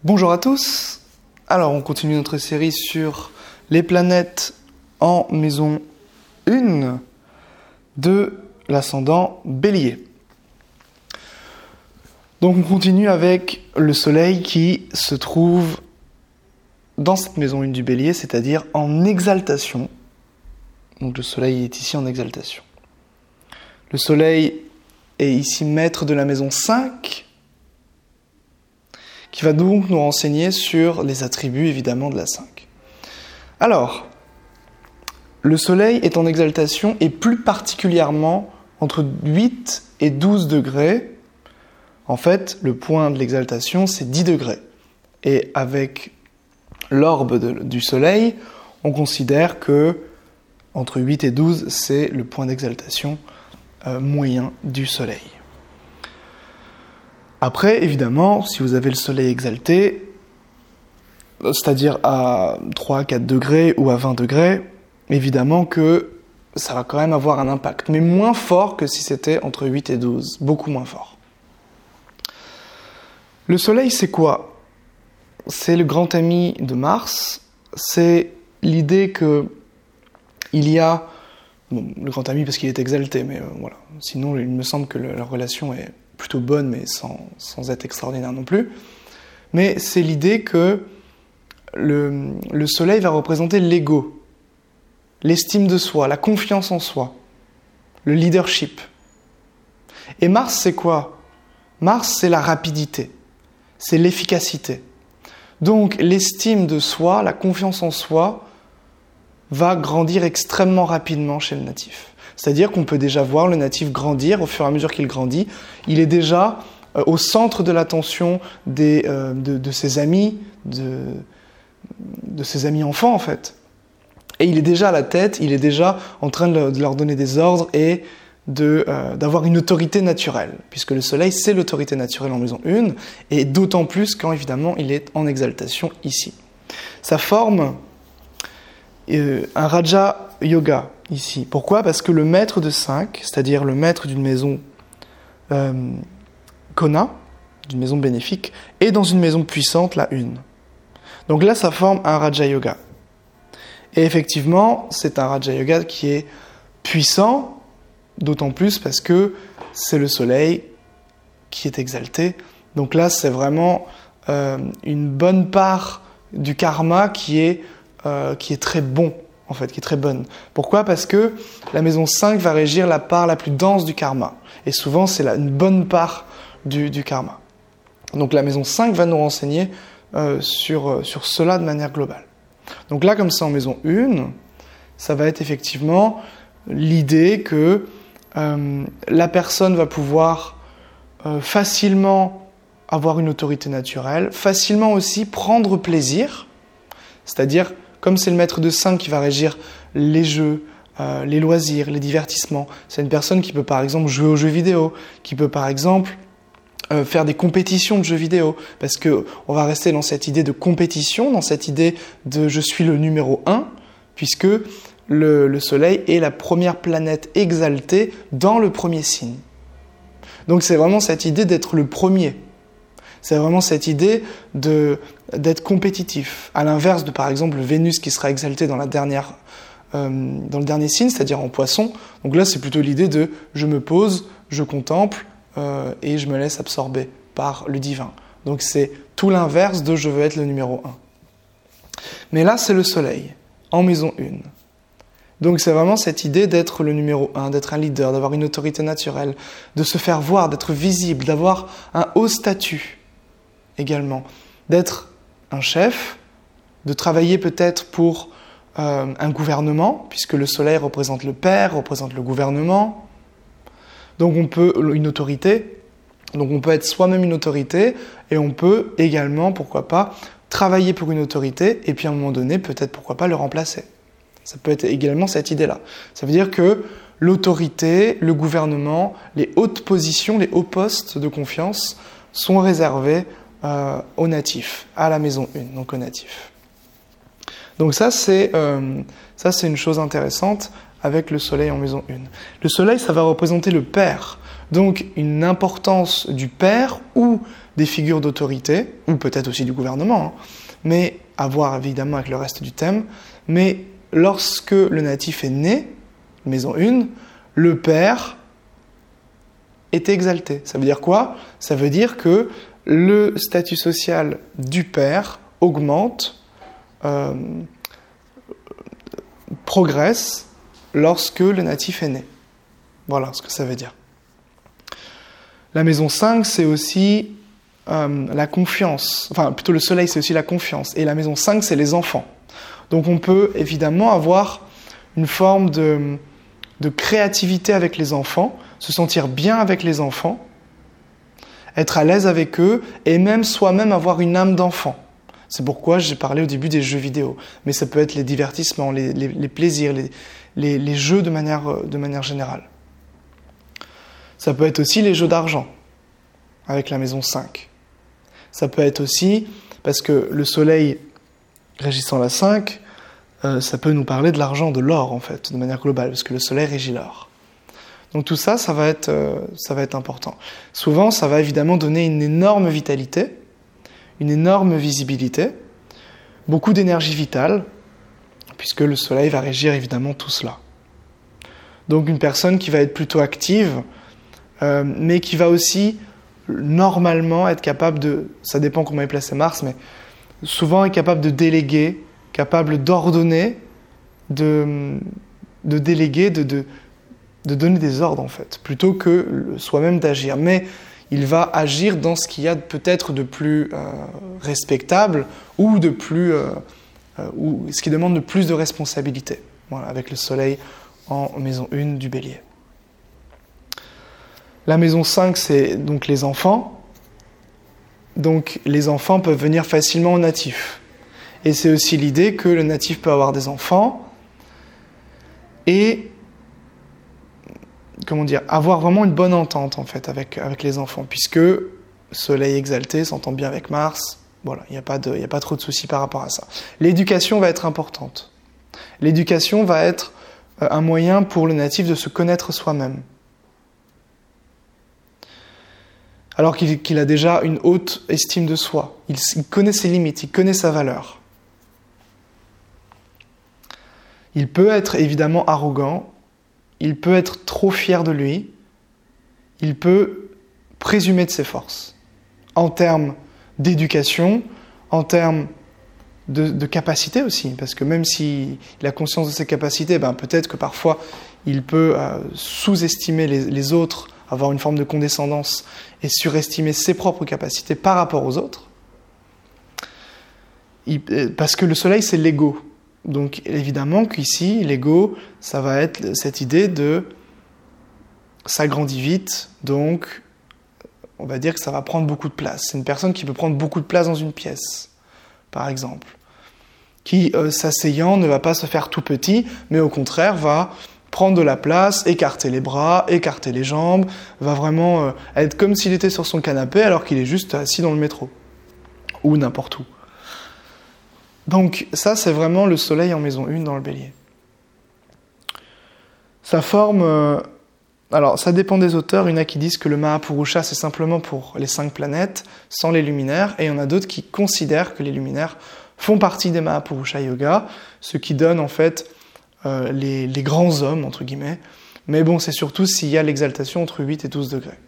Bonjour à tous. Alors, on continue notre série sur les planètes en maison 1 de l'ascendant Bélier. Donc, on continue avec le Soleil qui se trouve dans cette maison 1 du Bélier, c'est-à-dire en exaltation. Donc, le Soleil est ici en exaltation. Le Soleil est ici maître de la maison 5, qui va donc nous renseigner sur les attributs, évidemment, de la 5. Alors, le Soleil est en exaltation, et plus particulièrement entre 8 et 12 degrés. En fait, le point de l'exaltation, c'est 10 degrés. Et avec l'orbe du Soleil, on considère que entre 8 et 12, c'est le point d'exaltation moyen du Soleil. Après, évidemment, si vous avez le Soleil exalté, c'est-à-dire à 3 à 4 degrés ou à 20 degrés, évidemment que ça va quand même avoir un impact, mais moins fort que si c'était entre 8 et 12, beaucoup moins fort. Le Soleil, c'est quoi ? C'est le grand ami de Mars, c'est l'idée que il y a, bon, le grand ami parce qu'il est exalté, mais voilà, sinon il me semble que leur relation est plutôt bonne, mais sans être extraordinaire non plus. Mais c'est l'idée que le Soleil va représenter l'ego, l'estime de soi, la confiance en soi, le leadership. Et Mars, c'est quoi ? Mars, c'est la rapidité, c'est l'efficacité. Donc, l'estime de soi, la confiance en soi, va grandir extrêmement rapidement chez le natif. C'est-à-dire qu'on peut déjà voir le natif grandir au fur et à mesure qu'il grandit. Il est déjà au centre de l'attention de ses amis, de ses amis enfants en fait. Et il est déjà à la tête, il est déjà en train de leur donner des ordres et d'avoir une autorité naturelle. Puisque le Soleil, c'est l'autorité naturelle en maison 1, et d'autant plus quand évidemment il est en exaltation ici. Ça forme un Raja Yoga ici. Pourquoi ? Parce que le maître de 5, c'est-à-dire le maître d'une maison Kona, d'une maison bénéfique, est dans une maison puissante, la 1. Donc là, ça forme un Raja Yoga. Et effectivement, c'est un Raja Yoga qui est puissant, d'autant plus parce que c'est le Soleil qui est exalté. Donc là, c'est vraiment une bonne part du karma qui est très bon, en fait, qui est très bonne. Pourquoi ? Parce que la maison 5 va régir la part la plus dense du karma. Et souvent, c'est une bonne part du karma. Donc la maison 5 va nous renseigner sur cela de manière globale. Donc là, comme ça, en maison 1, ça va être effectivement l'idée que la personne va pouvoir facilement avoir une autorité naturelle, facilement aussi prendre plaisir, c'est-à-dire comme c'est le maître de 5 qui va régir les jeux, les loisirs, les divertissements, c'est une personne qui peut par exemple jouer aux jeux vidéo, qui peut par exemple faire des compétitions de jeux vidéo, parce qu'on va rester dans cette idée de compétition, dans cette idée de « je suis le numéro 1 », puisque le Soleil est la première planète exaltée dans le premier signe. Donc c'est vraiment cette idée d'être le premier. C'est vraiment cette idée d'être compétitif. À l'inverse de, par exemple, Vénus qui sera exaltée dans le dernier signe, c'est-à-dire en Poisson. Donc là, c'est plutôt l'idée de « je me pose, je contemple et je me laisse absorber par le divin ». Donc c'est tout l'inverse de « je veux être le numéro 1 ». Mais là, c'est le Soleil, en maison 1. Donc c'est vraiment cette idée d'être le numéro 1, d'être un leader, d'avoir une autorité naturelle, de se faire voir, d'être visible, d'avoir un haut statut également, d'être un chef, de travailler peut-être pour un gouvernement, puisque le Soleil représente le père, représente le gouvernement. Donc une autorité, donc on peut être soi-même une autorité, et on peut également, pourquoi pas, travailler pour une autorité, et puis à un moment donné, peut-être pourquoi pas le remplacer. Ça peut être également cette idée-là. Ça veut dire que l'autorité, le gouvernement, les hautes positions, les hauts postes de confiance sont réservés aux natifs, à la maison 1, donc aux natifs. Donc ça c'est une chose intéressante avec le Soleil en maison 1. Le Soleil, ça va représenter le père, donc une importance du père ou des figures d'autorité, ou peut-être aussi du gouvernement, hein, mais à voir évidemment avec le reste du thème. Mais lorsque le natif est né, maison 1, le père est exalté. Ça veut dire quoi? Ça veut dire que le statut social du père augmente, progresse lorsque le natif est né. Voilà ce que ça veut dire. La maison 5, c'est aussi la confiance. Enfin, plutôt le soleil, c'est aussi la confiance. Et la maison 5, c'est les enfants. Donc on peut évidemment avoir une forme de créativité avec les enfants, se sentir bien avec les enfants, être à l'aise avec eux, et même soi-même avoir une âme d'enfant. C'est pourquoi j'ai parlé au début des jeux vidéo. Mais ça peut être les divertissements, les plaisirs, les jeux de manière générale. Ça peut être aussi les jeux d'argent, avec la maison 5. Ça peut être aussi, parce que le soleil régissant la 5, ça peut nous parler de l'argent, de l'or en fait, de manière globale, parce que le soleil régit l'or. Donc tout ça, ça va être important. Souvent, ça va évidemment donner une énorme vitalité, une énorme visibilité, beaucoup d'énergie vitale, puisque le soleil va régir évidemment tout cela. Donc une personne qui va être plutôt active, mais qui va aussi normalement être capable de, ça dépend comment est placé Mars, mais souvent est capable de déléguer, capable d'ordonner, de déléguer, de donner des ordres en fait, plutôt que soi-même d'agir. Mais il va agir dans ce qu'il y a peut-être de plus respectable ou de plus, ou ce qui demande de plus de responsabilité. Voilà, avec le soleil en maison 1 du Bélier. La maison 5, c'est donc les enfants. Donc les enfants peuvent venir facilement au natif. Et c'est aussi l'idée que le natif peut avoir des enfants et avoir vraiment une bonne entente en fait avec les enfants, puisque soleil exalté s'entend bien avec Mars. Voilà, il n'y a pas trop de soucis par rapport à ça. L'éducation va être importante. L'éducation va être un moyen pour le natif de se connaître soi-même. Alors qu'il a déjà une haute estime de soi. Il connaît ses limites, il connaît sa valeur. Il peut être évidemment arrogant, il peut être trop fier de lui, il peut présumer de ses forces. En termes d'éducation, en termes de capacité aussi, parce que même s'il a conscience de ses capacités, peut-être que parfois il peut sous-estimer les autres, avoir une forme de condescendance et surestimer ses propres capacités par rapport aux autres. Parce que le soleil, c'est l'ego. Donc évidemment qu'ici, l'ego, ça va être cette idée de s'agrandir vite, donc on va dire que ça va prendre beaucoup de place. C'est une personne qui peut prendre beaucoup de place dans une pièce, par exemple, qui, s'asseyant, ne va pas se faire tout petit, mais au contraire va prendre de la place, écarter les bras, écarter les jambes, va vraiment être comme s'il était sur son canapé alors qu'il est juste assis dans le métro, ou n'importe où. Donc ça, c'est vraiment le soleil en maison 1 dans le Bélier. Sa forme... alors, ça dépend des auteurs. Il y en a qui disent que le Mahapurusha, c'est simplement pour les 5 planètes, sans les luminaires. Et il y en a d'autres qui considèrent que les luminaires font partie des Mahapurusha Yoga, ce qui donne en fait les grands hommes, entre guillemets. Mais bon, c'est surtout s'il y a l'exaltation entre 8 et 12 degrés.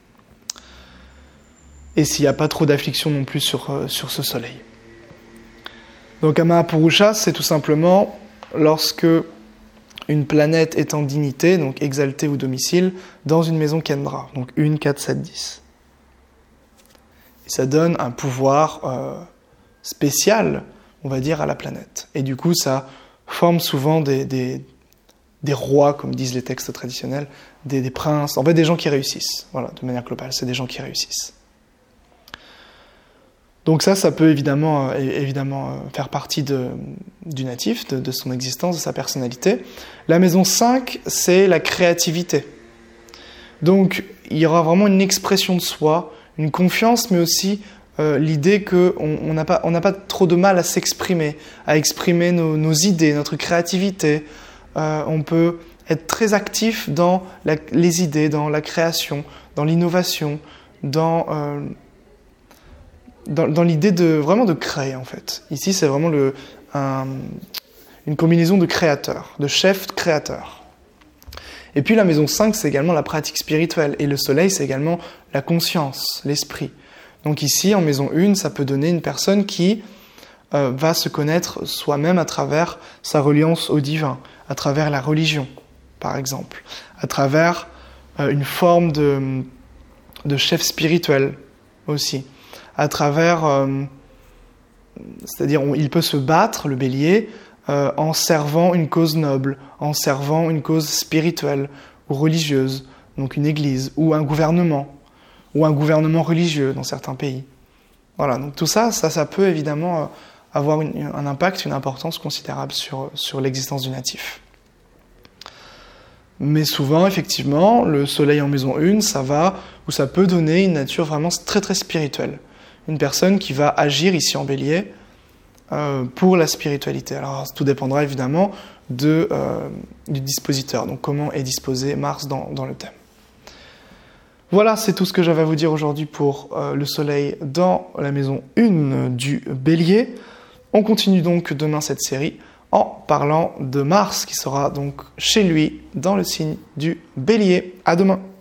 Et s'il n'y a pas trop d'affliction non plus sur ce soleil. Donc un Mahapurusha, c'est tout simplement lorsque une planète est en dignité, donc exaltée ou domicile, dans une maison Kendra, donc 1, 4, 7, 10. Et ça donne un pouvoir spécial, on va dire, à la planète. Et du coup, ça forme souvent des rois, comme disent les textes traditionnels, des princes, en fait des gens qui réussissent. Voilà, de manière globale, c'est des gens qui réussissent. Donc ça peut évidemment faire partie du natif, de son existence, de sa personnalité. La maison 5, c'est la créativité. Donc il y aura vraiment une expression de soi, une confiance, mais aussi l'idée qu'on n'a pas trop de mal à s'exprimer, à exprimer nos idées, notre créativité. On peut être très actif dans les idées, dans la création, dans l'innovation, dans dans l'idée vraiment de créer, en fait. Ici, c'est vraiment une combinaison de créateur, de chef créateur. Et puis la maison 5, c'est également la pratique spirituelle. Et le soleil, c'est également la conscience, l'esprit. Donc ici, en maison 1, ça peut donner une personne qui va se connaître soi-même à travers sa reliance au divin, à travers la religion, par exemple, à travers une forme de chef spirituel aussi, à travers, c'est-à-dire il peut se battre, le bélier, en servant une cause noble, en servant une cause spirituelle ou religieuse, donc une église, ou un gouvernement religieux dans certains pays. Voilà, donc tout ça peut évidemment avoir un impact, une importance considérable sur l'existence du natif. Mais souvent, effectivement, le soleil en maison 1, ça peut donner une nature vraiment très très spirituelle. Une personne qui va agir ici en bélier pour la spiritualité. Alors tout dépendra évidemment du dispositeur, donc comment est disposé Mars dans le thème. Voilà, c'est tout ce que j'avais à vous dire aujourd'hui pour le soleil dans la maison 1 du bélier. On continue donc demain cette série en parlant de Mars qui sera donc chez lui dans le signe du bélier. À demain.